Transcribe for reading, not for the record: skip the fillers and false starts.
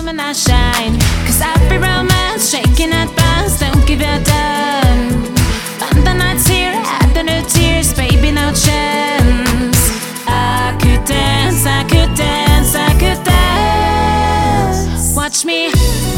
when I shine. Cause every romance, shaking at bounce, don't give a damn. And the night's here, add the new tears, baby, no chance. I could dance, I could dance, I could dance. Watch me.